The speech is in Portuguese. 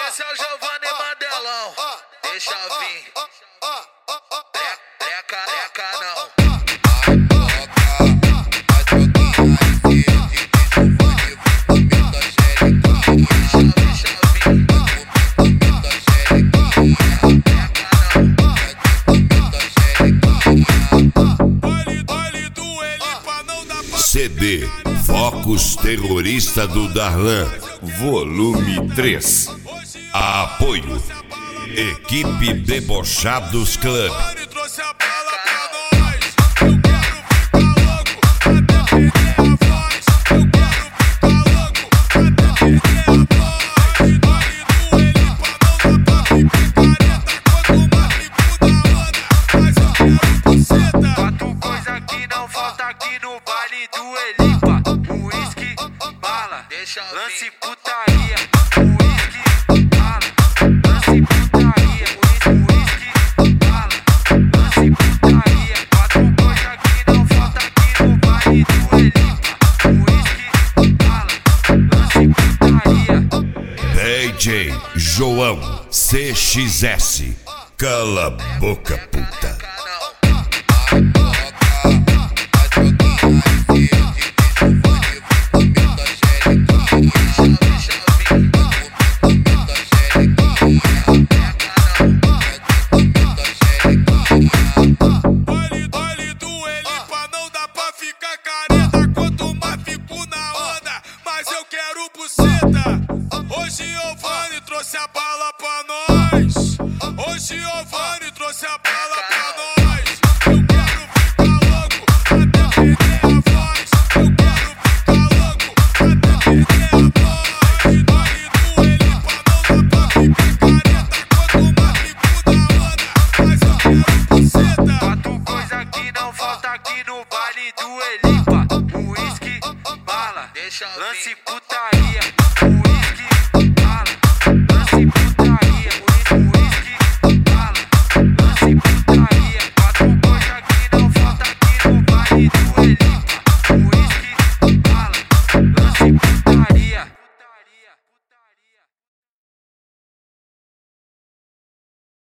Esse é o Giovanni Mandelão, deixa vir. Treca não. CD Focus Terrorista do Darlan, volume 3. Apoio Equipe Debochados Club. Quatro coisas que não falta aqui no baile do Elipa: uísque, bala, lance putaria. Uísque, bala, lance putaria. Uísque, bala, lance putaria. Quatro coisas que não falta aqui no baile do Elipa: uísque, bala, lance putaria. DJ João CXS. Cala a boca, puta. Baile do Elipa não dá pra ficar careta. Quanto mais fico na onda, mas eu quero buceta. Hoje Giovanni trouxe a bala pra nós. Hoje Giovanni trouxe a bala pra nós. Eu quero ficar louco até perder a voz. Eu quero ficar louco até perder a voz. Baile do Elipa não dá pra ficar careta. Quanto mais fico na onda, mas eu quero buceta. Quatro coisas que não falta aqui no baile do Elipa: uísque, bala, lance putaria.